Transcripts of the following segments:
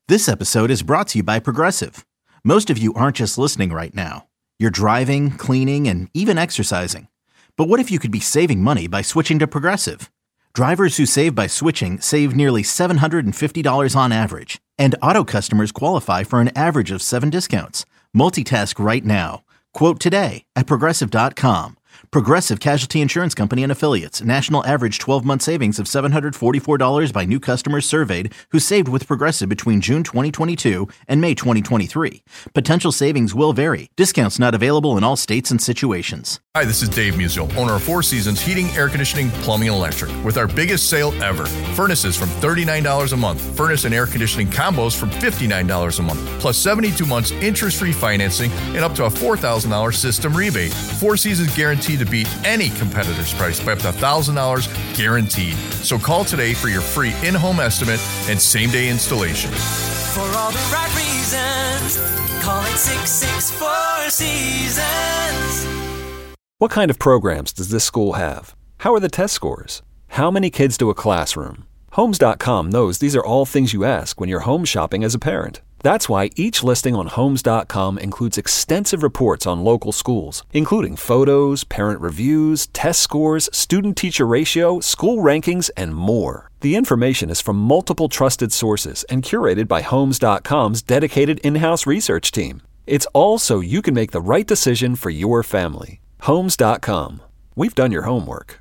This episode is brought to you by Progressive. Most of you aren't just listening right now. You're driving, cleaning, and even exercising. But what if you could be saving money by switching to Progressive? Drivers who save by switching save nearly $750 on average. And auto customers qualify for an average of 7 discounts. Multitask right now. Quote today at Progressive.com. Progressive Casualty Insurance Company and Affiliates. National average 12-month savings of $744 by new customers surveyed who saved with Progressive between June 2022 and May 2023. Potential savings will vary. Discounts not available in all states and situations. Hi, this is Dave Musial, owner of Four Seasons Heating, Air Conditioning, Plumbing, and Electric. With our biggest sale ever. Furnaces from $39 a month. Furnace and air conditioning combos from $59 a month. Plus 72 months interest-free financing and up to a $4,000 system rebate. Four Seasons guaranteed to beat any competitor's price by up to $1,000 guaranteed. So call today for your free in-home estimate and same-day installation. For all the right reasons, call it 664 Seasons. What kind of programs does this school have? How are the test scores? How many kids do a classroom? Homes.com knows these are all things you ask when you're home shopping as a parent. That's why each listing on Homes.com includes extensive reports on local schools, including photos, parent reviews, test scores, student-teacher ratio, school rankings, and more. The information is from multiple trusted sources and curated by Homes.com's dedicated in-house research team. It's all so you can make the right decision for your family. Homes.com. We've done your homework.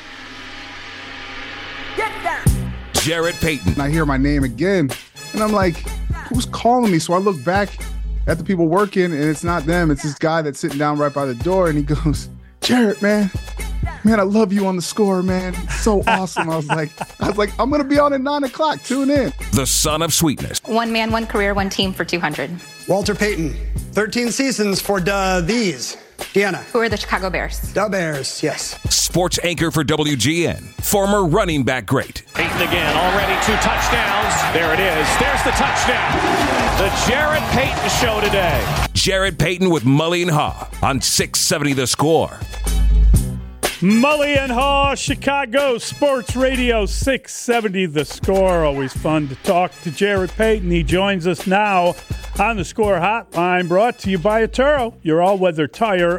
Get down. Jarrett Payton. I hear my name again, and I'm like, who's calling me? So I look back at the people working, and it's not them. It's this guy that's sitting down right by the door, and he goes, Jarrett, man, I love you on the score, man. It's so awesome. I was like, I'm going to be on at 9 o'clock. Tune in. The son of sweetness. One man, one career, one team for 200. Walter Payton, 13 seasons for these. Deanna. Who are the Chicago Bears? The Bears, yes. Sports anchor for WGN. Former running back great. Payton again, already 2 touchdowns. There it is. There's the touchdown. The Jarrett Payton Show today. Jarrett Payton with Mully and Haw on 670 The Score. Mully and Haw, Chicago Sports Radio 670 The Score. Always fun to talk to Jarrett Payton. He joins us now on the Score Hotline, brought to you by Atturo, your all-weather tire,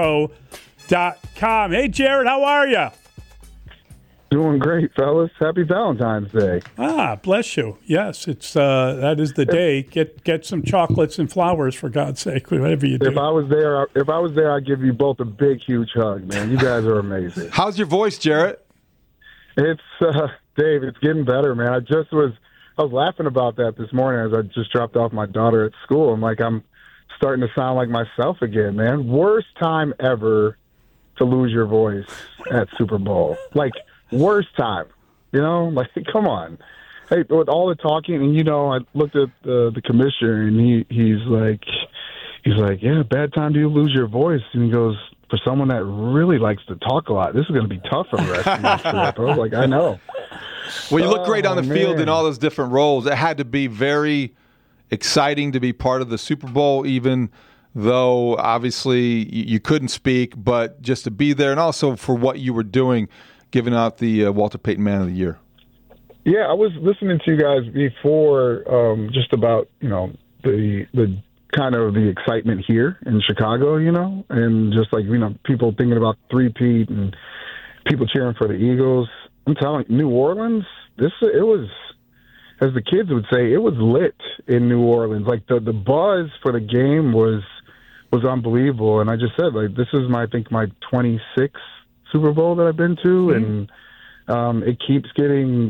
Atturo.com. Hey, Jarrett, how are you? Doing great, fellas. Happy Valentine's Day. Bless you. Yes, it's that is the day. Get some chocolates and flowers, for God's sake, whatever you do. If I was there, I'd give you both a big, huge hug, man. You guys are amazing. How's your voice, Jarrett? It's Dave. It's getting better, man. I was laughing about that this morning as I just dropped off my daughter at school. I'm starting to sound like myself again, man. Worst time ever to lose your voice at Super Bowl. Worst time, come on. Hey, with all the talking, and I looked at the commissioner, and he's like, yeah, bad time to lose your voice. And he goes, for someone that really likes to talk a lot, this is going to be tough for the rest of my trip. I was like, I know. Well, you look great on the field in all those different roles. It had to be very exciting to be part of the Super Bowl, even though obviously you couldn't speak, but just to be there, and also for what you were doing, giving out the Walter Payton Man of the Year. Yeah, I was listening to you guys before, just about the kind of the excitement here in Chicago, and just people thinking about three-peat and people cheering for the Eagles. I'm telling you, New Orleans, it was, as the kids would say, it was lit in New Orleans. The buzz for the game was unbelievable, and I just said this is my 26th Super Bowl that I've been to, and it keeps getting.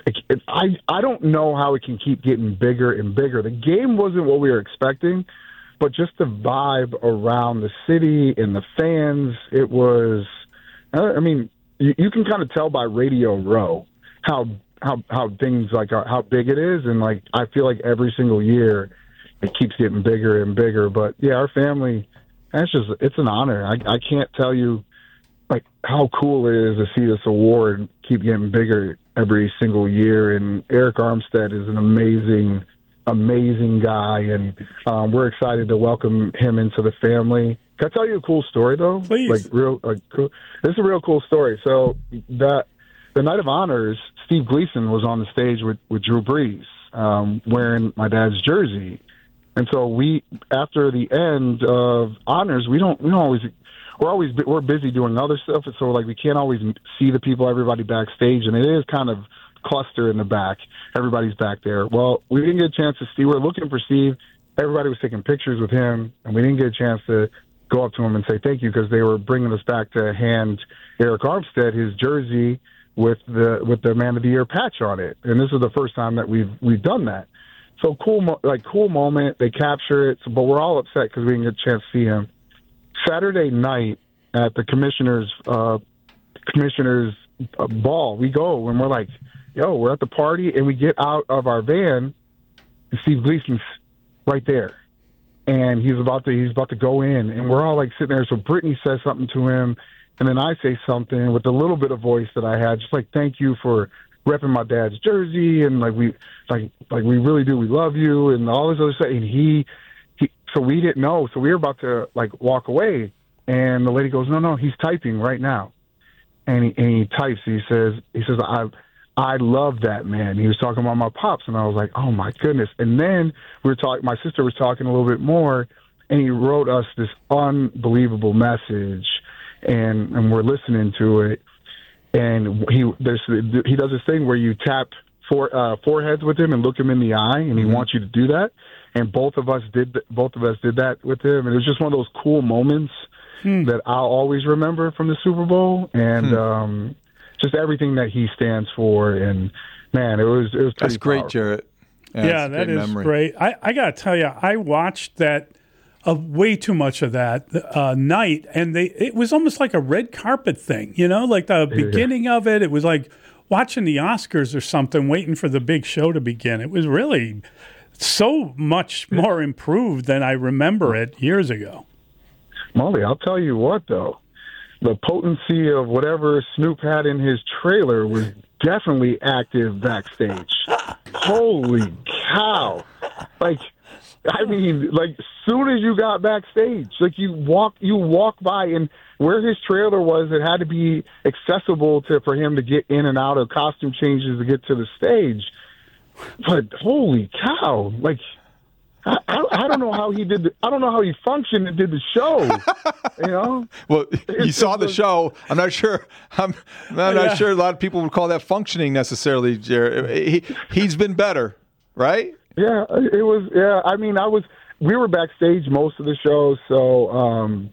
I don't know how it can keep getting bigger and bigger. The game wasn't what we were expecting, but just the vibe around the city and the fans, it was. You can kind of tell by Radio Row how things how big it is, and I feel like every single year it keeps getting bigger and bigger. But yeah, our family, it's an honor. I can't tell you how cool it is to see this award keep getting bigger every single year. And Eric Armstead is an amazing guy, and we're excited to welcome him into the family. Can I tell you a cool story, though? Please. Cool. This is a real cool story. So the Night of Honors, Steve Gleason was on the stage with Drew Brees. wearing my dad's jersey. And so after the end of honors, we're busy doing other stuff. And so like we can't always see everybody backstage. And it is kind of cluster in the back. Everybody's back there. Well, we didn't get a chance to see. We're looking for Steve. Everybody was taking pictures with him, and we didn't get a chance to go up to him and say thank you because they were bringing us back to hand Eric Armstead his jersey with the Man of the Year patch on it. And this is the first time that we've done that. So cool moment. They capture it, but we're all upset because we didn't get a chance to see him. Saturday night at the commissioner's ball, we go and we're like, yo, we're at the party, and we get out of our van, and Steve Gleason's right there, and he's about to go in, and we're all like sitting there. So Brittany says something to him, and then I say something with a little bit of voice that I had, just like thank you for repping my dad's jersey, and we really do, we love you, and all this other stuff. And he so we didn't know, so we were about to like walk away, and the lady goes, no, he's typing right now, and he types. He says I love that, man. He was talking about my pops, and I was like, oh, my goodness. And then my sister was talking a little bit more, and he wrote us this unbelievable message, and we're listening to it. And he does this thing where you tap foreheads with him and look him in the eye, and he wants you to do that. And both of us did that with him, and it was just one of those cool moments that I'll always remember from the Super Bowl. And just everything that he stands for, and man, it was pretty. That's great, powerful. Jarrett. Yeah, that is great. I got to tell you, I watched that way too much of that night, and it was almost like a red carpet thing, like the beginning of it. It was like watching the Oscars or something, waiting for the big show to begin. It was really so much more improved than I remember it years ago. Molly, I'll tell you what, though. The potency of whatever Snoop had in his trailer was definitely active backstage. Holy cow. Soon as you got backstage, you walk by, and where his trailer was, it had to be accessible for him to get in and out of costume changes to get to the stage. But holy cow, I don't know how he did. I don't know how he functioned and did the show. Well, you saw the show. I'm not sure. I'm not sure a lot of people would call that functioning necessarily, Jared. He's been better, right? Yeah, it was. Yeah, I mean, we were backstage most of the show, so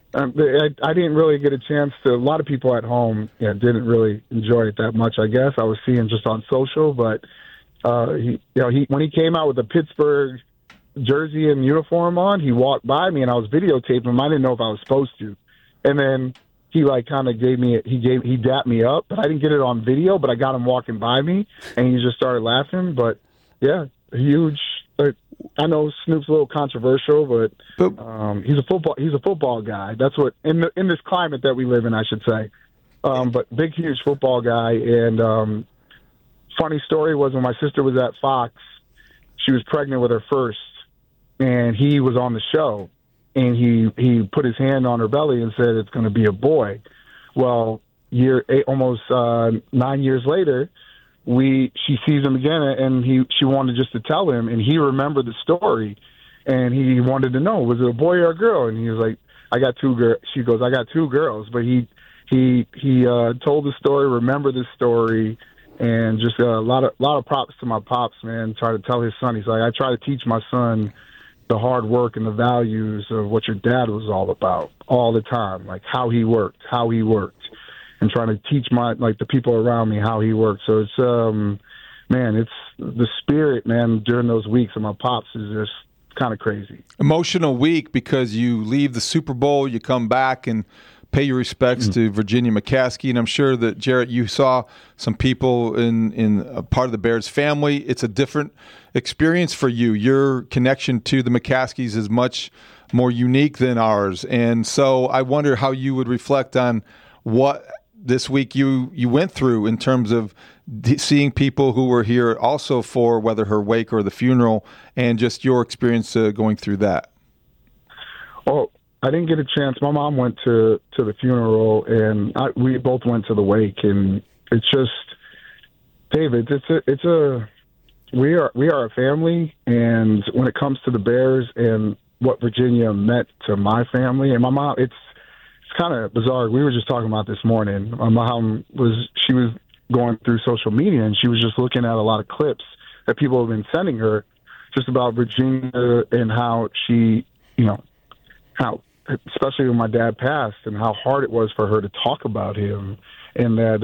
I didn't really get a chance to. A lot of people at home didn't really enjoy it that much. I guess I was seeing just on social, but when he came out with the Pittsburgh jersey and uniform on, he walked by me, and I was videotaping him. I didn't know if I was supposed to, and then he kind of gave me he dapped me up, but I didn't get it on video. But I got him walking by me, and he just started laughing. But yeah, huge. I know Snoop's a little controversial, but he's a football guy. That's what in this climate that we live in, I should say. But big, huge football guy. And funny story was when my sister was at Fox, she was pregnant with her first. And he was on the show, and he put his hand on her belly and said it's going to be a boy. Well, almost 9 years later, she sees him again, and she wanted just to tell him, and he remembered the story, and he wanted to know, was it a boy or a girl? And he was like, I got 2 girls. She goes, I got 2 girls. But he told the story, remembered the story. And just a lot of props to my pops, man. Try to tell his son. He's like, I try to teach my son the hard work and the values of what your dad was all about all the time, like how he worked, and trying to teach the people around me how he worked. So it's it's the spirit, man, during those weeks of my pops is just kind of crazy. Emotional week because you leave the Super Bowl, you come back and pay your respects to Virginia McCaskey, and I'm sure that, Jarrett, you saw some people in a part of the Bears family. It's a different experience for you. Your connection to the McCaskeys is much more unique than ours, and so I wonder how you would reflect on what this week you went through in terms of seeing people who were here also for whether her wake or the funeral, and just your experience going through that. Oh, I didn't get a chance. My mom went to the funeral, and we both went to the wake. And it's just, David, it's we are a family, and when it comes to the Bears and what Virginia meant to my family and my mom, it's kind of bizarre. We were just talking about this morning. My mom was going through social media, and she was just looking at a lot of clips that people have been sending her just about Virginia and how she, how, especially when my dad passed, and how hard it was for her to talk about him. And that,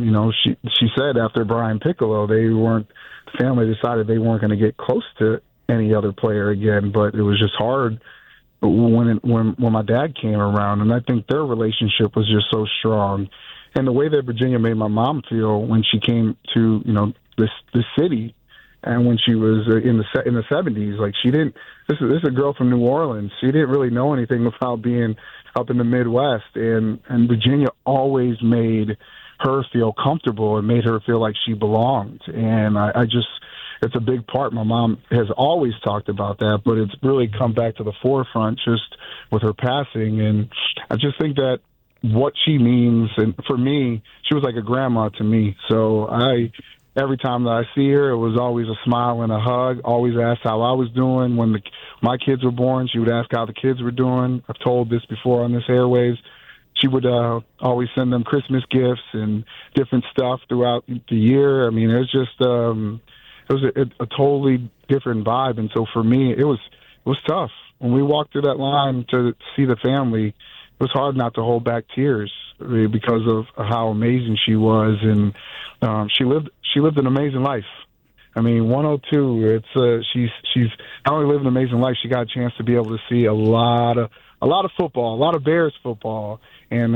she said after Brian Piccolo, the family decided they weren't going to get close to any other player again, but it was just hard when my dad came around. And I think their relationship was just so strong. And the way that Virginia made my mom feel when she came to, this city, and when she was in the 70s, like she didn't. This is a girl from New Orleans. She didn't really know anything about being up in the Midwest, and Virginia always made her feel comfortable and made her feel like she belonged. And I just, it's a big part. My mom has always talked about that, but it's really come back to the forefront just with her passing. And I just think that what she means, and for me, she was like a grandma to me. So every time that I see her, it was always a smile and a hug. Always asked how I was doing. When my kids were born, she would ask how the kids were doing. I've told this before on this airways. She would always send them Christmas gifts and different stuff throughout the year. I mean, it was just it was a totally different vibe. And so for me, it was tough. When we walked through that line to see the family, it was hard not to hold back tears because of how amazing she was. And she lived an amazing life. I mean, 102. She's not only lived an amazing life. She got a chance to be able to see a lot of football, a lot of Bears football, and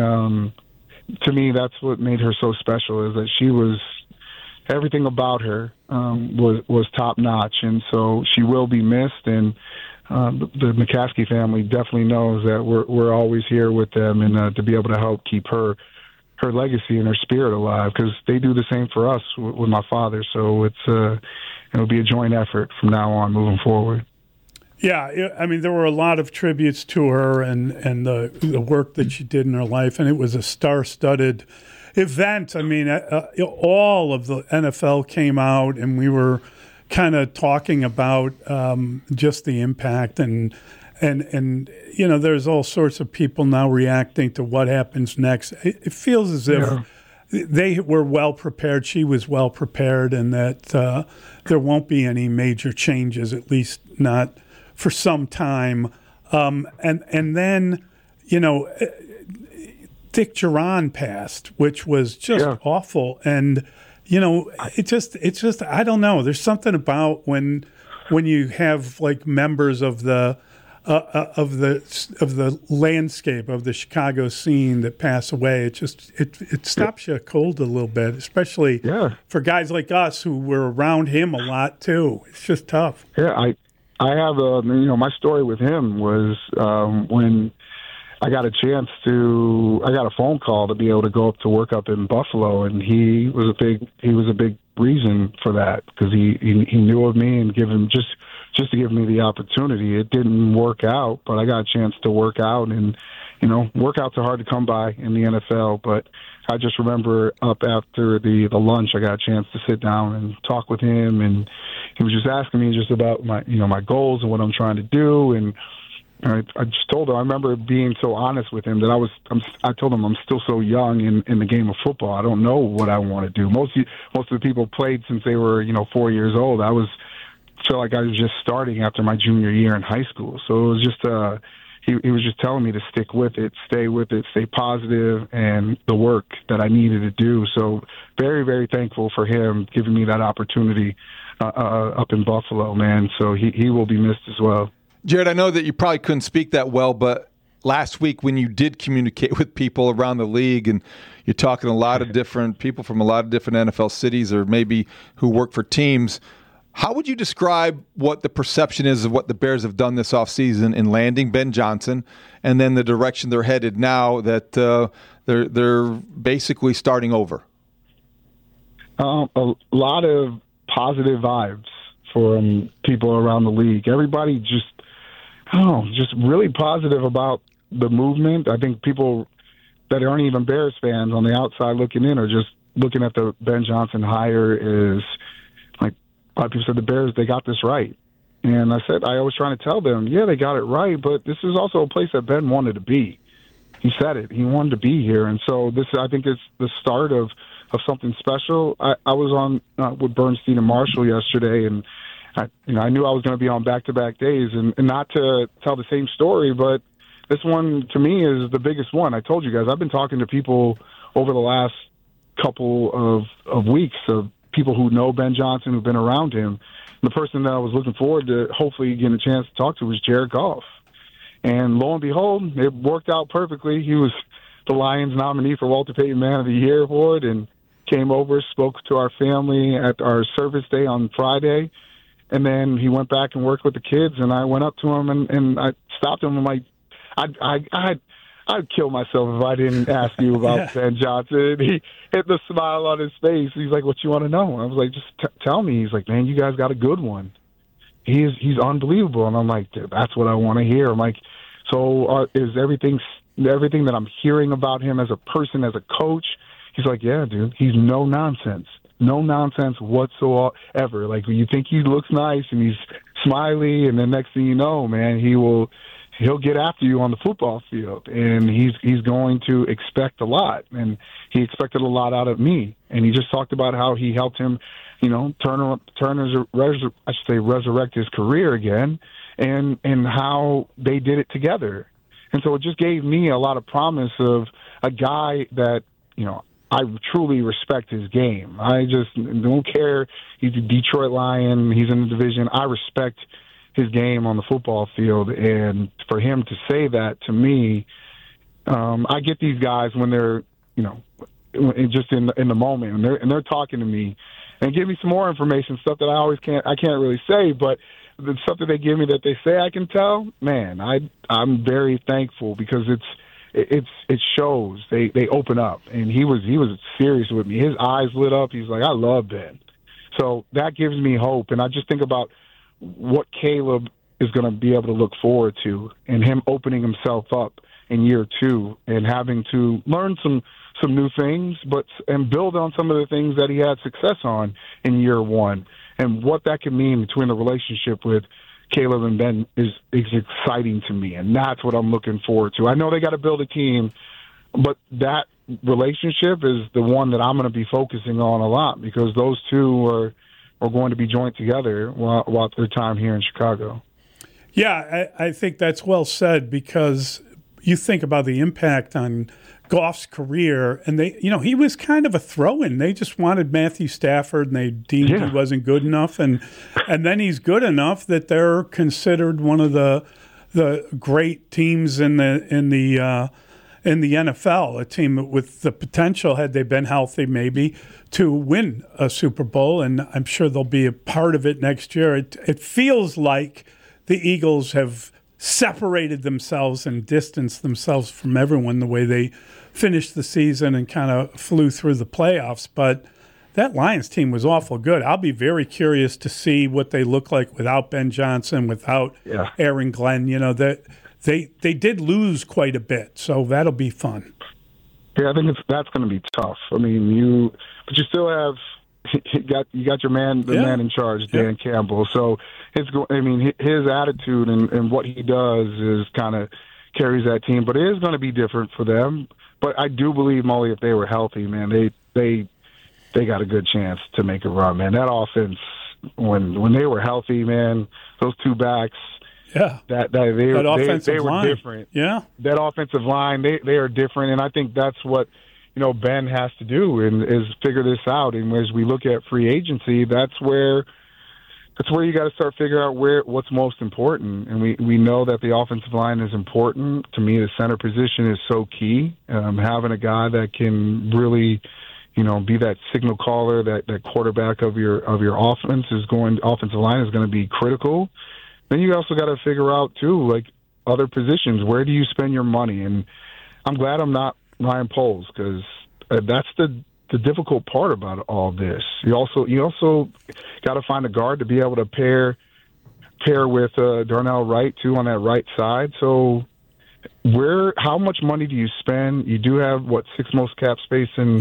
to me, that's what made her so special. Is that she was everything about her was top notch, and so she will be missed. And the McCaskey family definitely knows that we're always here with them, and to be able to help keep her legacy and her spirit alive, because they do the same for us with my father. So it'll be a joint effort from now on moving forward. Yeah, I mean, there were a lot of tributes to her and the work that she did in her life, and it was a star-studded event. I mean, all of the NFL came out, and we were kind of talking about just the impact and there's all sorts of people now reacting to what happens next. It feels as if they were well prepared. She was well prepared, and that there won't be any major changes, at least not for some time. And then, Dick Duran passed, which was just awful. And, it's just I don't know. There's something about when you have like members of the landscape of the Chicago scene that pass away, it stops you cold a little bit, especially for guys like us who were around him a lot too. It's just tough. Yeah, I have my story with him was when I got a phone call to be able to go up to work up in Buffalo, and he was a big reason for that, because he knew of me and just to give me the opportunity. It didn't work out, but I got a chance to work out, and workouts are hard to come by in the NFL. But I just remember up after the lunch, I got a chance to sit down and talk with him, and he was just asking me just about my goals and what I'm trying to do. And I just told him, I remember being so honest with him that I told him I'm still so young in the game of football. I don't know what I want to do. Most of the people played since they were 4 years old. I felt like I was just starting after my junior year in high school. So it was just he was just telling me to stick with it, stay positive, and the work that I needed to do. So very, very thankful for him giving me that opportunity up in Buffalo, man. So he will be missed as well. Jared, I know that you probably couldn't speak that well, but last week when you did communicate with people around the league, and you're talking to a lot of different people from a lot of different NFL cities, or maybe who work for teams, how would you describe what the perception is of what the Bears have done this offseason in landing Ben Johnson, and then the direction they're headed now that they're basically starting over? A lot of positive vibes from people around the league. Everybody just really positive about the movement. I think people that aren't even Bears fans on the outside looking in are just looking at the Ben Johnson hire is like a lot of people said the Bears, they got this right. And I was trying to tell them, yeah, they got it right, but this is also a place that Ben wanted to be. He said it. He wanted to be here. And so this, I think, is the start of something special. I was on with Bernstein and Marshall yesterday, and I knew I was going to be on back-to-back days, and not to tell the same story, but this one, to me, is the biggest one. I told you guys, I've been talking to people over the last couple of weeks, of people who know Ben Johnson, who've been around him. The person that I was looking forward to hopefully getting a chance to talk to was Jared Goff. And lo and behold, it worked out perfectly. He was the Lions nominee for Walter Payton Man of the Year award, and came over, spoke to our family at our service day on Friday. And then he went back and worked with the kids, and I went up to him and I stopped him. I'm like, I'd kill myself if I didn't ask you about Ben Johnson. He hit the smile on his face. He's like, what you want to know? I was like, just tell me. He's like, man, you guys got a good one. He's unbelievable. And I'm like, that's what I want to hear. I'm like, so is everything that I'm hearing about him as a person, as a coach? He's like, yeah, dude, he's no nonsense whatsoever. Like, you think he looks nice and he's smiley, and then next thing you know, man, he'll get after you on the football field, and he's going to expect a lot, and he expected a lot out of me. And he just talked about how he helped him, resurrect his career again, and how they did it together. And so it just gave me a lot of promise of a guy that, I truly respect his game. I just don't care. He's a Detroit Lion. He's in the division. I respect his game on the football field. And for him to say that to me, I get these guys when they're, just in the moment, and they're talking to me and give me some more information, stuff that I can't really say, but the stuff that they give me that they say I can tell, man, I'm very thankful, because it shows. They open up, and he was serious with me. His eyes lit up. He's like, I love Ben. So that gives me hope, and I just think about what Caleb is going to be able to look forward to, and him opening himself up in year 2 and having to learn some new things, and build on some of the things that he had success on in year 1, and what that can mean between the relationship with Caleb and Ben is exciting to me, and that's what I'm looking forward to. I know they got to build a team, but that relationship is the one that I'm going to be focusing on a lot, because those two are going to be joined together while their time here in Chicago. Yeah, I think that's well said, because you think about the impact on Goff's career, and he was kind of a throw-in. They just wanted Matthew Stafford, and they deemed he wasn't good enough, and then he's good enough that they're considered one of the great teams in the NFL, a team with the potential, had they been healthy, maybe to win a Super Bowl, and I'm sure they'll be a part of it next year. It feels like the Eagles have separated themselves and distanced themselves from everyone the way they finished the season and kind of flew through the playoffs. But that Lions team was awful good. I'll be very curious to see what they look like without Ben Johnson, without Aaron Glenn. That they did lose quite a bit, so that'll be fun. Yeah, I think that's going to be tough. I mean, but you still have you got your man, the man in charge, Dan Campbell. So his attitude and what he does is kind of carries that team. But it is going to be different for them. But I do believe, Molly, if they were healthy, man, they got a good chance to make a run, man. That offense, when they were healthy, man, those two backs, that they were different. Yeah, that offensive line, they are different, and I think that's what Ben has to do and is figure this out. And as we look at free agency, that's where you got to start figuring out what's most important. And we know that the offensive line is important. To me, the center position is so key. Having a guy that can really, be that signal caller, that quarterback of your offensive line is going to be critical. Then you also got to figure out too, like other positions, where do you spend your money? And I'm glad I'm not Ryan Poles, because that's the difficult part about all this. You also got to find a guard to be able to pair with Darnell Wright too on that right side. So how much money do you spend? You do have 6th most cap space in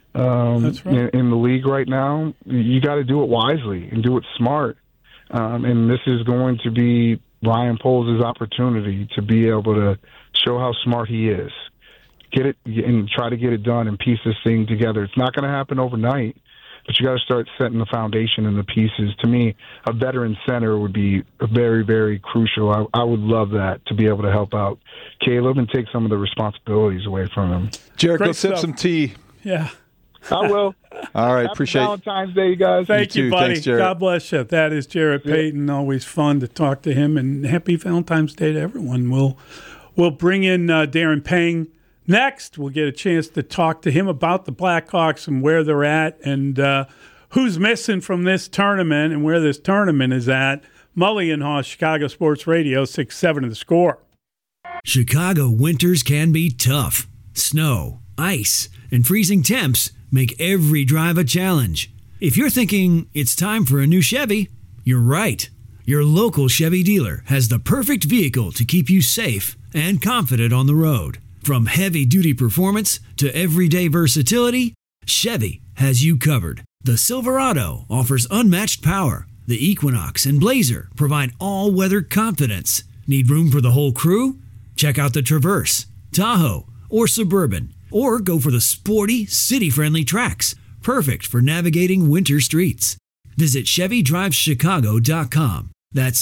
That's right. in the league right now. You got to do it wisely and do it smart. And this is going to be Ryan Poles' opportunity to be able to show how smart he is. Get it and try to get it done and piece this thing together. It's not going to happen overnight, but you got to start setting the foundation and the pieces. To me, a veteran center would be very, very crucial. I would love that, to be able to help out Caleb and take some of the responsibilities away from him. Jared, go sip some tea. Yeah. I will. All right, Happy appreciate it. Valentine's Day, you guys. Thank you, buddy. Thanks, Jared. God bless you. That is Jarrett Payton. Always fun to talk to him, and happy Valentine's Day to everyone. We'll bring in Darren Pang next. We'll get a chance to talk to him about the Blackhawks and where they're at and who's missing from this tournament and where this tournament is at. Mully and Haw, Chicago Sports Radio, 6-7 The Score. Chicago winters can be tough. Snow, ice, and freezing temps make every drive a challenge. If you're thinking it's time for a new Chevy, you're right. Your local Chevy dealer has the perfect vehicle to keep you safe and confident on the road. From heavy-duty performance to everyday versatility, Chevy has you covered. The Silverado offers unmatched power. The Equinox and Blazer provide all-weather confidence. Need room for the whole crew? Check out the Traverse, Tahoe, or Suburban. Or go for the sporty, city-friendly Trax, perfect for navigating winter streets. Visit ChevyDrivesChicago.com. That's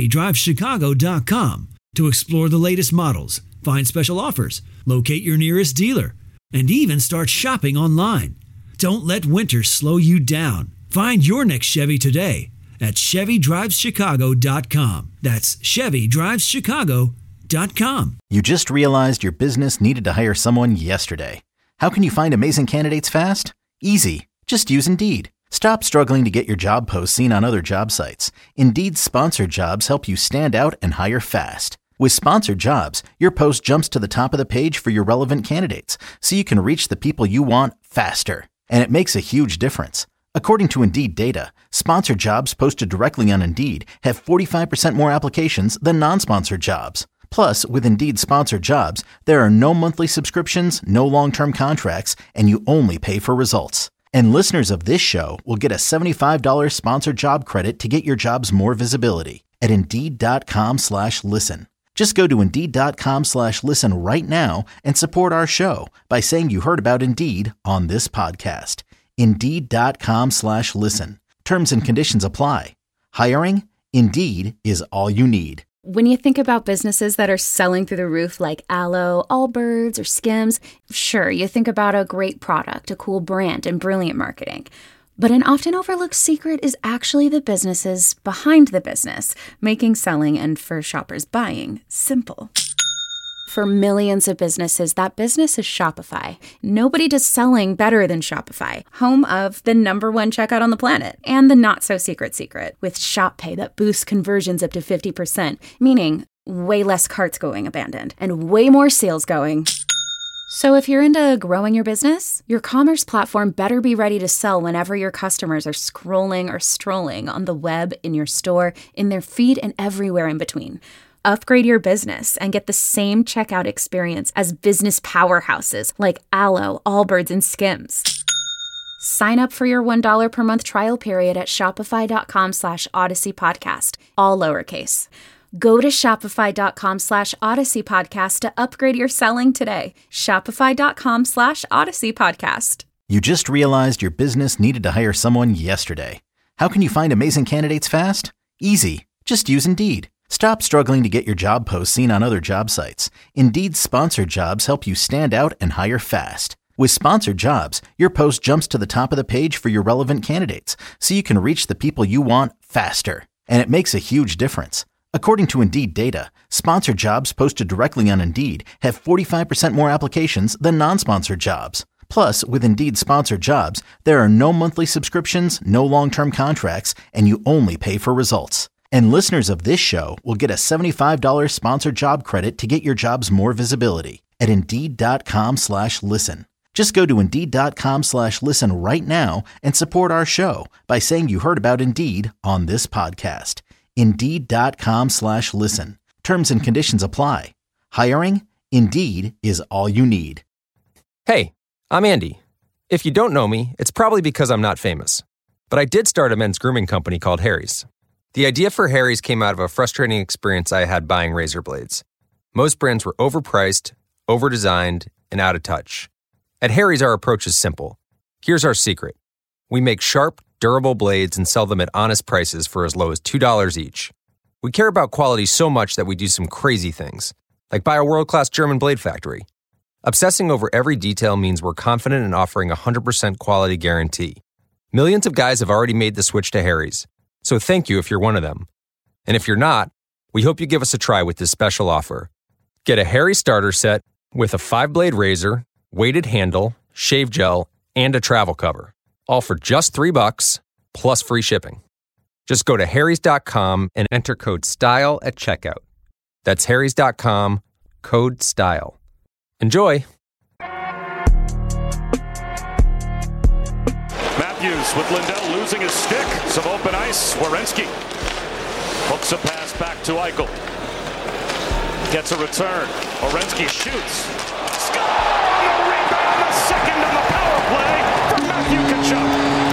ChevyDrivesChicago.com to explore the latest models, find special offers, locate your nearest dealer, and even start shopping online. Don't let winter slow you down. Find your next Chevy today at ChevyDrivesChicago.com. That's ChevyDrivesChicago.com. You just realized your business needed to hire someone yesterday. How can you find amazing candidates fast? Easy. Just use Indeed. Stop struggling to get your job posts seen on other job sites. Indeed's sponsored jobs help you stand out and hire fast. With sponsored jobs, your post jumps to the top of the page for your relevant candidates, so you can reach the people you want faster. And it makes a huge difference. According to Indeed data, sponsored jobs posted directly on Indeed have 45% more applications than non-sponsored jobs. Plus, with Indeed sponsored jobs, there are no monthly subscriptions, no long-term contracts, and you only pay for results. And listeners of this show will get a $75 sponsored job credit to get your jobs more visibility at Indeed.com/listen. Just go to Indeed.com/listen right now and support our show by saying you heard about Indeed on this podcast. Indeed.com/listen. Terms and conditions apply. Hiring? Indeed is all you need. When you think about businesses that are selling through the roof like Aloe, Allbirds, or Skims, sure, you think about a great product, a cool brand, and brilliant marketing. But an often overlooked secret is actually the businesses behind the business, making selling and, for shoppers, buying simple. For millions of businesses, that business is Shopify. Nobody does selling better than Shopify, home of the #1 checkout on the planet and the not-so-secret secret with Shop Pay that boosts conversions up to 50%, meaning way less carts going abandoned and way more sales going. So if you're into growing your business, your commerce platform better be ready to sell whenever your customers are scrolling or strolling on the web, in your store, in their feed, and everywhere in between. Upgrade your business and get the same checkout experience as business powerhouses like Aloe, Allbirds, and Skims. Sign up for your $1 per month trial period at Shopify.com/Odyssey Podcast, all lowercase. Go to Shopify.com/Odyssey Podcast to upgrade your selling today. Shopify.com/Odyssey Podcast. You just realized your business needed to hire someone yesterday. How can you find amazing candidates fast? Easy. Just use Indeed. Stop struggling to get your job posts seen on other job sites. Indeed's sponsored jobs help you stand out and hire fast. With sponsored jobs, your post jumps to the top of the page for your relevant candidates, so you can reach the people you want faster. And it makes a huge difference. According to Indeed data, sponsored jobs posted directly on Indeed have 45% more applications than non-sponsored jobs. Plus, with Indeed sponsored jobs, there are no monthly subscriptions, no long-term contracts, and you only pay for results. And listeners of this show will get a $75 sponsored job credit to get your jobs more visibility at Indeed.com/listen. Just go to Indeed.com/listen right now and support our show by saying you heard about Indeed on this podcast. Indeed.com/listen. Terms and conditions apply. Hiring? Indeed is all you need. Hey, I'm Andy. If you don't know me, it's probably because I'm not famous. But I did start a men's grooming company called Harry's. The idea for Harry's came out of a frustrating experience I had buying razor blades. Most brands were overpriced, overdesigned, and out of touch. At Harry's, our approach is simple. Here's our secret. We make sharp, durable blades and sell them at honest prices for as low as $2 each. We care about quality so much that we do some crazy things, like buy a world-class German blade factory. Obsessing over every detail means we're confident in offering a 100% quality guarantee. Millions of guys have already made the switch to Harry's, so thank you if you're one of them. And if you're not, we hope you give us a try with this special offer. Get a Harry's starter set with a 5-blade razor, weighted handle, shave gel, and a travel cover, all for just $3 plus free shipping. Just go to harrys.com and enter code STYLE at checkout. That's harrys.com, code STYLE. Enjoy! Matthews with Lindell losing his stick. Some open ice. Werenski hooks a pass back to Eichel. Gets a return. Werenski shoots. Score! The rebound, the second on the power play for Matthew Tkachuk.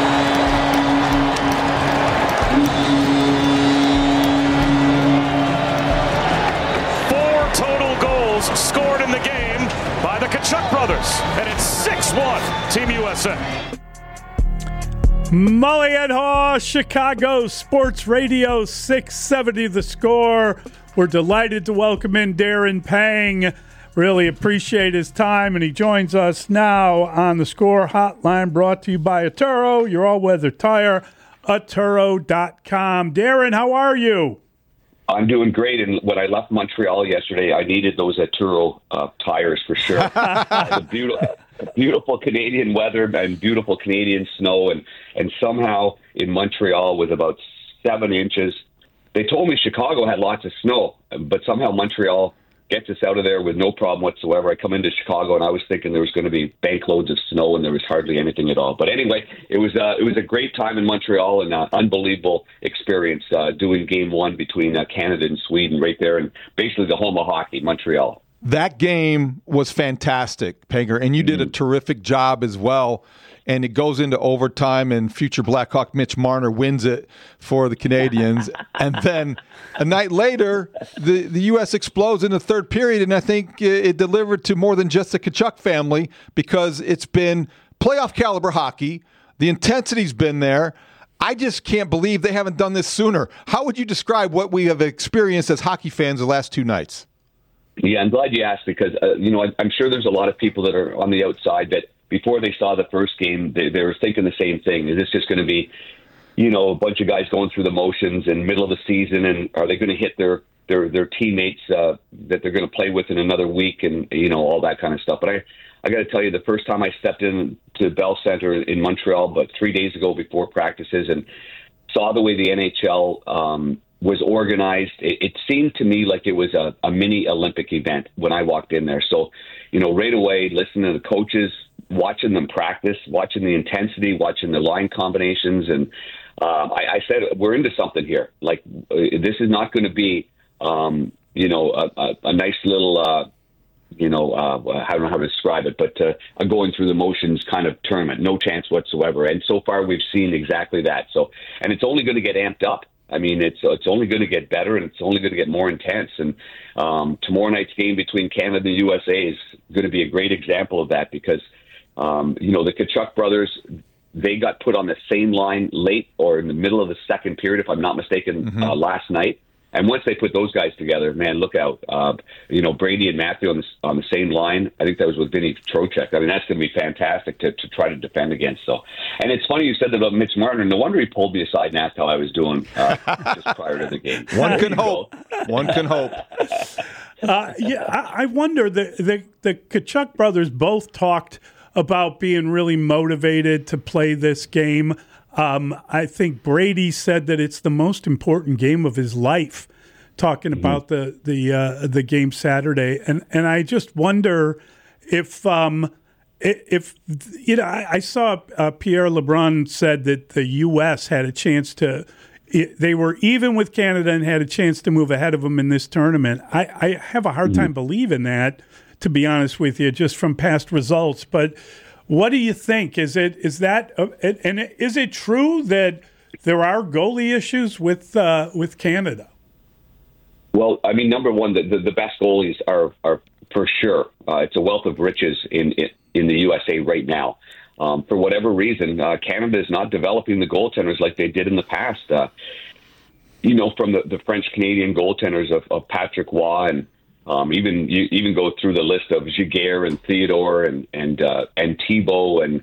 Total goals scored in the game by the Tkachuk brothers, and it's 6-1 Team USA. Mully and Haw, Chicago Sports Radio 670 The Score. We're delighted to welcome in Darren Pang. Really appreciate his time, and he joins us now on the Score Hotline, brought to you by Atturo, your all-weather tire, Atturo.com. Darren, how are you? I'm doing great, and when I left Montreal yesterday, I needed those Atturo tires for sure. Beautiful Canadian weather and beautiful Canadian snow, and somehow in Montreal with about 7 inches. They told me Chicago had lots of snow, but somehow Montreal gets us out of there with no problem whatsoever. I come into Chicago, and I was thinking there was going to be bank loads of snow, and there was hardly anything at all. But anyway, it was a great time in Montreal, and an unbelievable experience doing Game 1 between Canada and Sweden right there, and basically the home of hockey, Montreal. That game was fantastic, Panger, and you did a terrific job as well. And it goes into overtime, and future Blackhawk Mitch Marner wins it for the Canadians. And then a night later, the U.S. explodes in the third period, and I think it delivered to more than just the Tkachuk family because it's been playoff caliber hockey. The intensity's been there. I just can't believe they haven't done this sooner. How would you describe what we have experienced as hockey fans the last 2 nights? Yeah, I'm glad you asked because, I'm sure there's a lot of people that are on the outside that before they saw the first game, they were thinking the same thing. Is this just going to be, a bunch of guys going through the motions in the middle of the season, and are they going to hit their teammates that they're going to play with in another week and, all that kind of stuff. But I got to tell you, the first time I stepped in to Bell Center in Montreal, but 3 days ago before practices, and saw the way the NHL was organized, it seemed to me like it was a mini Olympic event when I walked in there. So, right away, listening to the coaches, watching them practice, watching the intensity, watching the line combinations. And I said, we're into something here. Like, this is not going to be, a nice little, I don't know how to describe it, but a going through the motions kind of tournament. No chance whatsoever. And so far, we've seen exactly that. So, and it's only going to get amped up. I mean, it's only going to get better, and it's only going to get more intense. And tomorrow night's game between Canada and the USA is going to be a great example of that because, the Tkachuk brothers, they got put on the same line late or in the middle of the second period, if I'm not mistaken, last night. And once they put those guys together, man, look out. Brady and Matthew on the same line. I think that was with Vinny Trocheck. I mean, that's going to be fantastic to try to defend against. So, and it's funny you said that about Mitch Marner. No wonder he pulled me aside and asked how I was doing just prior to the game. One can hope. One can hope. I wonder, the Tkachuk brothers both talked about being really motivated to play this game. I think Brady said that it's the most important game of his life, talking about the game Saturday, and I just wonder if I saw Pierre LeBrun said that the U.S. had a chance to. They were even with Canada and had a chance to move ahead of them in this tournament. I have a hard time believing that, to be honest with you, just from past results. But What do you think? Is it true that there are goalie issues with Canada? Well, I mean, number one, the best goalies are for sure. It's a wealth of riches in the USA right now. For whatever reason, Canada is not developing the goaltenders like they did in the past. From the French-Canadian goaltenders of Patrick Roy and even go through the list of Giguère and Theodore and Thibault and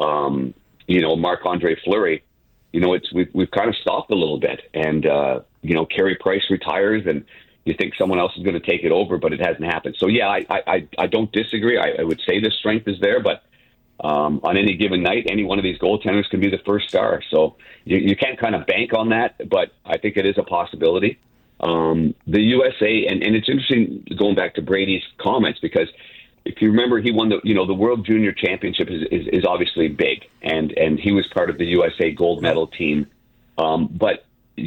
Marc-Andre Fleury. We've kind of stopped a little bit, and Carey Price retires, and you think someone else is going to take it over, but it hasn't happened. So yeah, I don't disagree. I would say the strength is there, but on any given night, any one of these goaltenders can be the first star. So you can't kind of bank on that, but I think it is a possibility. The USA, and it's interesting going back to Brady's comments, because if you remember, he won the World Junior Championship is obviously big, and he was part of the USA gold medal team. But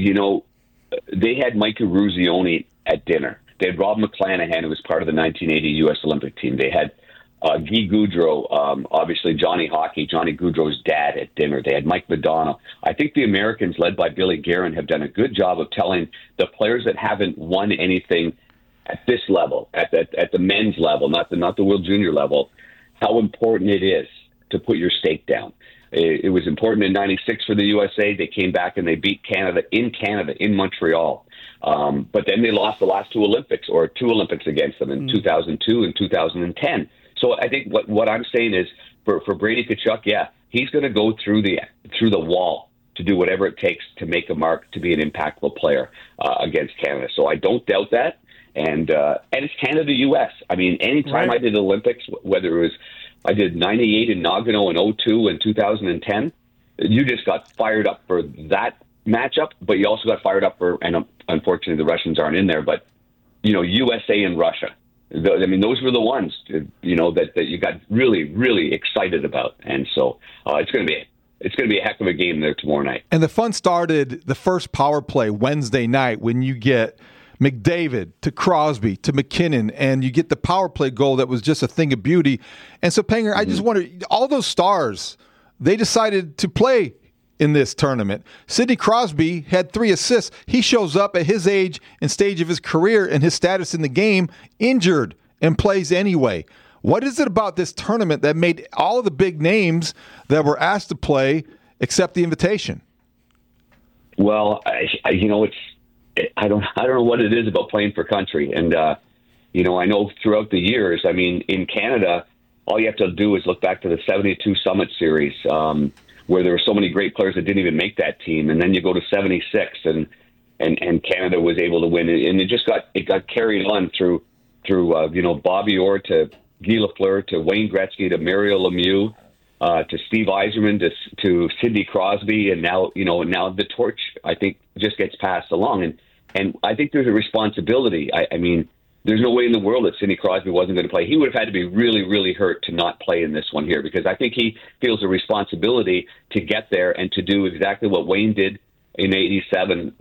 they had Mike Eruzione at dinner. They had Rob McClanahan, who was part of the 1980 U.S. Olympic team. They had Guy Goudreau, obviously Johnny Hockey, Johnny Goudreau's dad, at dinner. They had Mike Madonna. I think the Americans, led by Billy Guerin, have done a good job of telling the players that haven't won anything at this level, at the men's level, not the World Junior level, how important it is to put your stake down. It was important in '96 for the USA. They came back and they beat Canada, in Montreal. But then they lost the last two Olympics against them in 2002 and 2010. So I think what I'm saying is for Brady Tkachuk, yeah, he's going to go through the wall to do whatever it takes to make a mark, to be an impactful player against Canada. So I don't doubt that. And it's Canada-U.S. I mean, anytime I did Olympics, whether it was I did 98 in Nagano and 02 and 2010, you just got fired up for that matchup, but you also got fired up for, and unfortunately the Russians aren't in there, but, USA and Russia. Those were the ones, that you got really, really excited about. And so it's going to be a heck of a game there tomorrow night. And the fun started the first power play Wednesday night when you get McDavid to Crosby to McKinnon, and you get the power play goal that was just a thing of beauty. And so, Panger, I just wonder, all those stars, they decided to play in this tournament. Sidney Crosby had 3 assists. He shows up at his age and stage of his career and his status in the game injured and plays anyway. What is it about this tournament that made all of the big names that were asked to play accept the invitation? Well, I don't know what it is about playing for country. And, I know throughout the years, in Canada, all you have to do is look back to the 72 Summit Series, where there were so many great players that didn't even make that team. And then you go to 76 and Canada was able to win. And it got carried on through Bobby Orr to Guy Lafleur to Wayne Gretzky to Mario Lemieux, to Steve Yzerman to Sidney Crosby. And now the torch, I think, just gets passed along. And I think there's a responsibility. There's no way in the world that Sidney Crosby wasn't going to play. He would have had to be really, really hurt to not play in this one here, because I think he feels a responsibility to get there and to do exactly what Wayne did in '87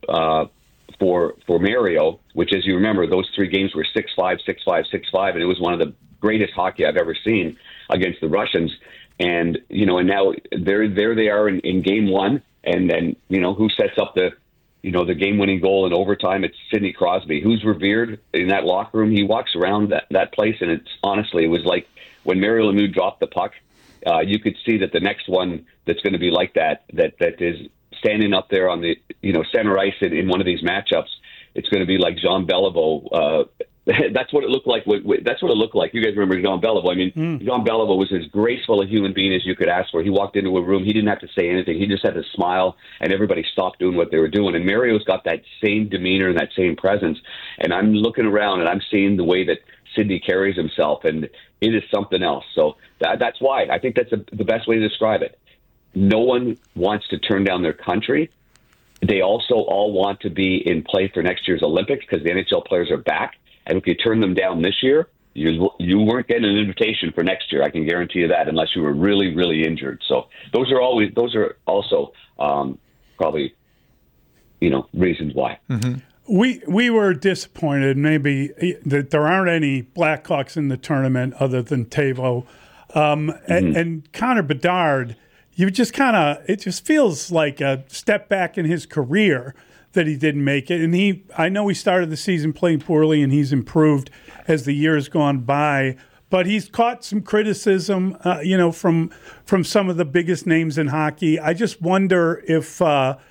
for Mario, which, as you remember, those 3 games were 6-5, 6-5, 6-5, and it was one of the greatest hockey I've ever seen against the Russians. And and now there they are in game 1, and then who sets up the game-winning goal in overtime? It's Sidney Crosby, who's revered in that locker room. He walks around that place, and it was like when Mario Lemieux dropped the puck, you could see that the next one that's going to be like that is standing up there on the center ice in one of these matchups. It's going to be like Jean Beliveau. That's what it looked like. That's what it looked like. You guys remember Jean Beliveau? Jean Beliveau was as graceful a human being as you could ask for. He walked into a room. He didn't have to say anything. He just had to smile, and everybody stopped doing what they were doing. And Mario's got that same demeanor and that same presence. And I'm looking around, and I'm seeing the way that Sidney carries himself, and it is something else. So that's why. I think that's the best way to describe it. No one wants to turn down their country. They also all want to be in play for next year's Olympics because the NHL players are back. And if you turn them down this year, you weren't getting an invitation for next year. I can guarantee you that, unless you were really, really injured. So those are also probably reasons why. Mm-hmm. We were disappointed maybe that there aren't any Blackhawks in the tournament other than Teuvo. And Connor Bedard, it just feels like a step back in his career that he didn't make it. And I know he started the season playing poorly, and he's improved as the years gone by. But he's caught some criticism, from some of the biggest names in hockey. I just wonder if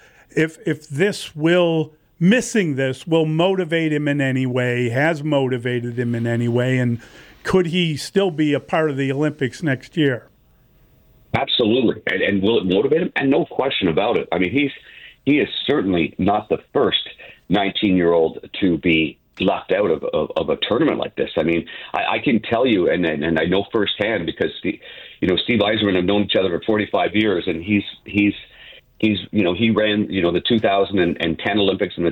missing this will motivate him in any way, has motivated him in any way, and could he still be a part of the Olympics next year? Absolutely. And will it motivate him? And no question about it. I mean, he is certainly not the first 19-year-old to be left out of a tournament like this. I mean, I can tell you, and I know firsthand because Steve Yzerman have known each other for 45 years, and he ran the 2010 Olympics and the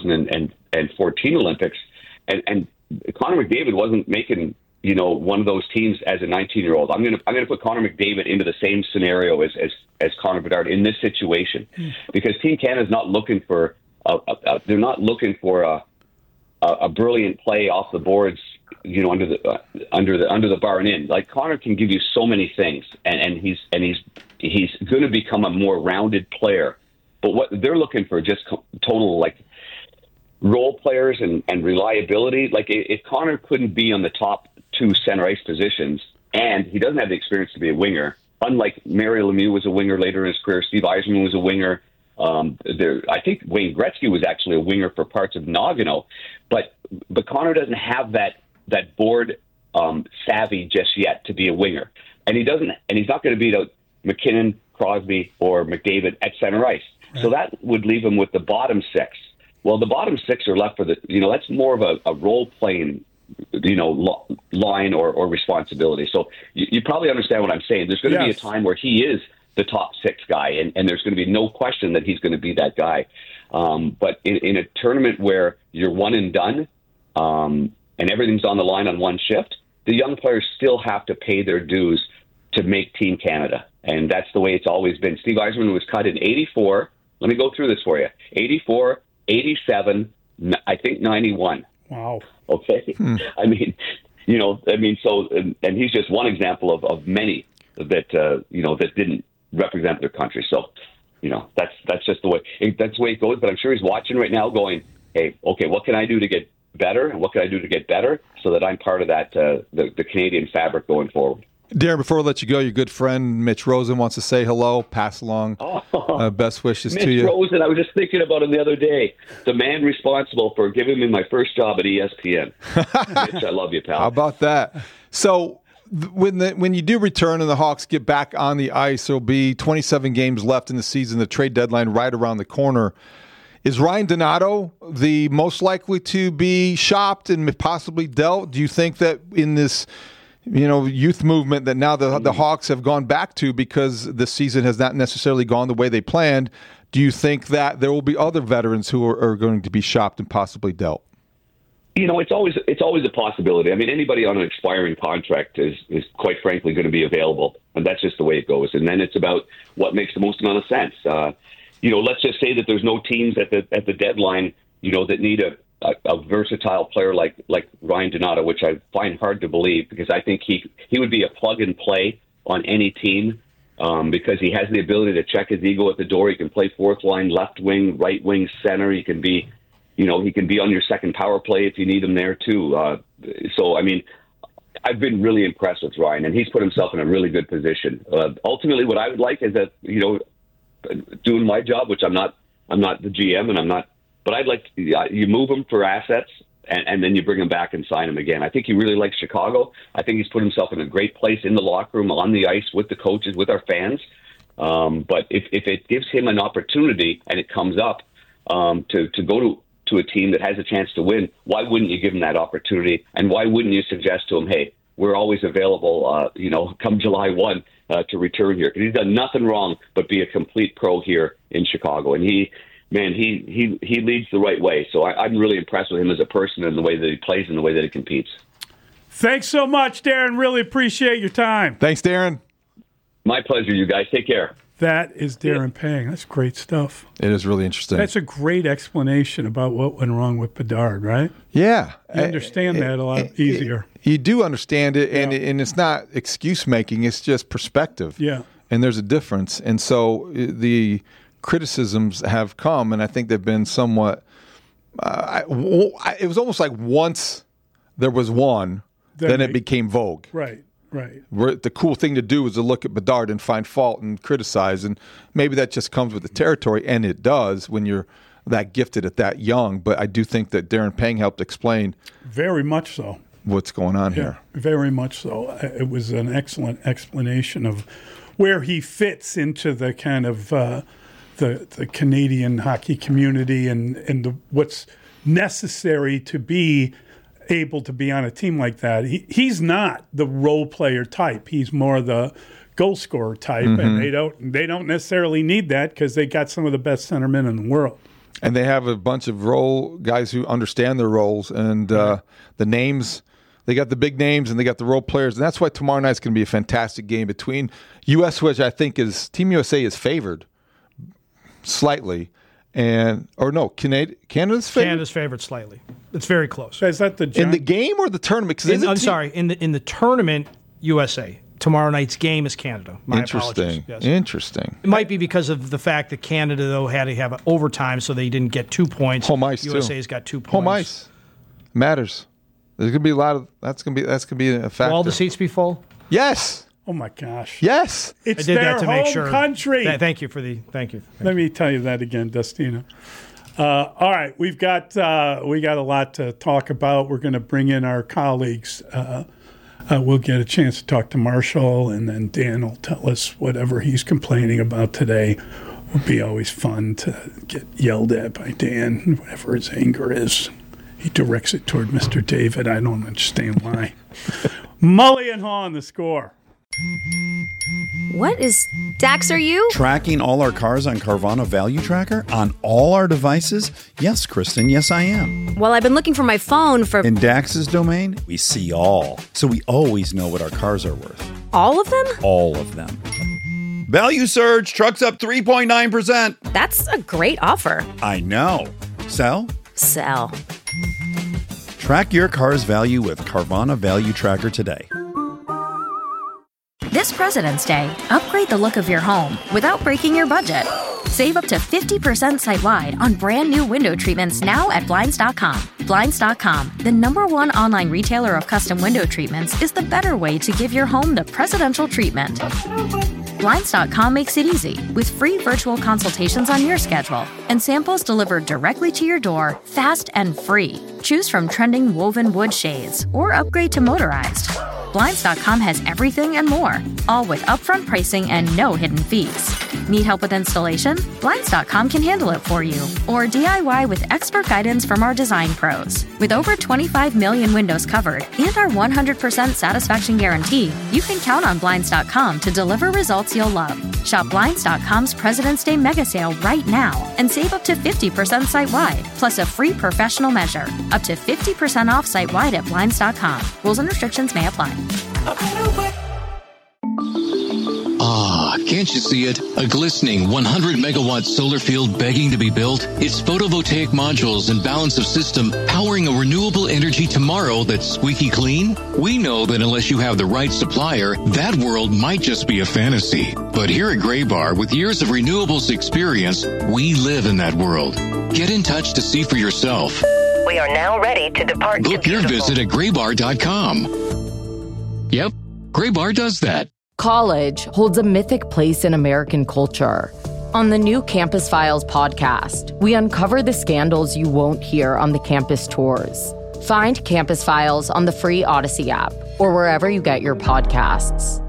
2014 Olympics, and Connor McDavid wasn't making one of those teams as a 19-year-old. I'm gonna put Connor McDavid into the same scenario as Connor Bedard in this situation, because Team Canada's not looking for they're not looking for a brilliant play off the boards, under the bar and in. Like, Connor can give you so many things, and he's going to become a more rounded player. But what they're looking for, just total role players and reliability. Like, if Connor couldn't be on the top two center ice positions, and he doesn't have the experience to be a winger, unlike Mario Lemieux was a winger later in his career, Steve Yzerman was a winger. I think Wayne Gretzky was actually a winger for parts of Nagano, but Connor doesn't have that board savvy just yet to be a winger, and he's not going to beat out McKinnon, Crosby, or McDavid at center ice. Right. So that would leave him with the bottom six. Well, the bottom six are left for that's more of a role playing line or responsibility. So you probably understand what I'm saying. There's going to be a time where he is the top six guy, and there's going to be no question that he's going to be that guy. But in a tournament where you're one and done, and everything's on the line on one shift, the young players still have to pay their dues to make Team Canada. And that's the way it's always been. Steve Yzerman was cut in 84. Let me go through this for you. 84, 87, I think 91. Wow. Okay. I mean, so, and he's just one example of many that, that didn't represent their country. So, that's just the way it goes. But I'm sure he's watching right now going, hey, okay, what can I do to get better? And what can I do to get better so that I'm part of that, the Canadian fabric going forward? Darren, before I let you go, your good friend Mitch Rosen wants to say hello, pass along best wishes to you. Mitch Rosen, I was just thinking about him the other day. The man responsible for giving me my first job at ESPN. Mitch, I love you, pal. How about that? So when you do return and the Hawks get back on the ice, there'll be 27 games left in the season, the trade deadline right around the corner. Is Ryan Donato the most likely to be shopped and possibly dealt? Do you think that in this youth movement that now the Hawks have gone back to because the season has not necessarily gone the way they planned, do you think that there will be other veterans who are going to be shopped and possibly dealt? It's always a possibility. I mean, anybody on an expiring contract is quite frankly going to be available, and that's just the way it goes. And then it's about what makes the most amount of sense. Let's just say that there's no teams at the deadline, that need a versatile player like Ryan Donato, which I find hard to believe, because I think he would be a plug and play on any team, because he has the ability to check his ego at the door. He can play fourth line, left wing, right wing, center. He can be, he can be on your second power play if you need him there too. So, I mean, I've been really impressed with Ryan, and he's put himself in a really good position. Ultimately, what I would like is that, doing my job, which I'm not the GM, and I'm not. But I'd like you move him for assets, and then you bring him back and sign him again. I think he really likes Chicago. I think he's put himself in a great place in the locker room, on the ice, with the coaches, with our fans. But if it gives him an opportunity and it comes up to go to a team that has a chance to win, why wouldn't you give him that opportunity? And why wouldn't you suggest to him, hey, we're always available, come July 1 to return here? Because he's done nothing wrong but be a complete pro here in Chicago. And he leads the right way. So I'm really impressed with him as a person and the way that he plays and the way that he competes. Thanks so much, Darren. Really appreciate your time. Thanks, Darren. My pleasure, you guys. Take care. That is Darren Pang. That's great stuff. It is really interesting. That's a great explanation about what went wrong with Bedard, right? Yeah. You understand that a lot easier. You do understand it, and it's not excuse making. It's just perspective. Yeah. And there's a difference. And so the criticisms have come, and I think they've been somewhat it was almost like once there was one, then it became vogue. Right, right. The cool thing to do is to look at Bedard and find fault and criticize, and maybe that just comes with the territory, and it does when you're that gifted at that young. But I do think that Darren Pang helped explain very much so what's going on here. Very much so. It was an excellent explanation of where he fits into the kind of the Canadian hockey community and what's necessary to be able to be on a team like that. He's not the role player type. He's more the goal scorer type, and they don't necessarily need that because they got some of the best centermen in the world. And they have a bunch of role guys who understand their roles and the names. They got the big names and they got the role players, and that's why tomorrow night's going to be a fantastic game between U.S., which I think is Team USA is favored slightly, Canada's favored. Canada's favored slightly. It's very close. Is that in the game or the tournament? I'm sorry, in the tournament, USA. Tomorrow night's game is Canada. My Interesting. apologies. Yes. Interesting. It might be because of the fact that Canada, though, had to have overtime, so they didn't get 2 points. Home ice USA's got 2 points. Home ice matters. There's going to be a lot of that's going to be a factor. Will all the seats be full? Yes. Oh my gosh. Yes. It's I did their that to make home sure. country. Thank you for the thank you. Let me tell you that again, Dustina. All right, we got a lot to talk about. We're going to bring in our colleagues. We'll get a chance to talk to Marshall, and then Dan will tell us whatever he's complaining about today. Would be always fun to get yelled at by Dan, whatever his anger is. He directs it toward Mr. David. I don't understand why. Mully and Haw on the Score. What is Dax, are you? Tracking all our cars on Carvana Value Tracker on all our devices? Yes, Kristen, yes I am. Well, I've been looking for my phone for... In Dax's domain, we see all. So we always know what our cars are worth. All of them? All of them. Value surge, trucks up 3.9%. That's a great offer. I know. Sell? Sell. Track your car's value with Carvana Value Tracker today. This President's Day, upgrade the look of your home without breaking your budget. Save up to 50% site-wide on brand new window treatments now at Blinds.com. Blinds.com, the #1 online retailer of custom window treatments, is the better way to give your home the presidential treatment. Blinds.com makes it easy with free virtual consultations on your schedule and samples delivered directly to your door, fast and free. Choose from trending woven wood shades or upgrade to motorized. Blinds.com has everything and more, all with upfront pricing and no hidden fees. Need help with installation? Blinds.com can handle it for you. Or DIY with expert guidance from our design pros. With over 25 million windows covered and our 100% satisfaction guarantee, you can count on Blinds.com to deliver results you'll love. Shop Blinds.com's President's Day mega sale right now and save up to 50% site-wide, plus a free professional measure. Up to 50% off site-wide at Blinds.com. Rules and restrictions may apply. Ah, can't you see it? A glistening 100-megawatt solar field begging to be built? Its photovoltaic modules and balance of system powering a renewable energy tomorrow that's squeaky clean? We know that unless you have the right supplier, that world might just be a fantasy. But here at Graybar, with years of renewables experience, we live in that world. Get in touch to see for yourself. We are now ready to depart. Book your visit at graybar.com. Yep, Graybar does that. College holds a mythic place in American culture. On the new Campus Files podcast, we uncover the scandals you won't hear on the campus tours. Find Campus Files on the free Odyssey app or wherever you get your podcasts.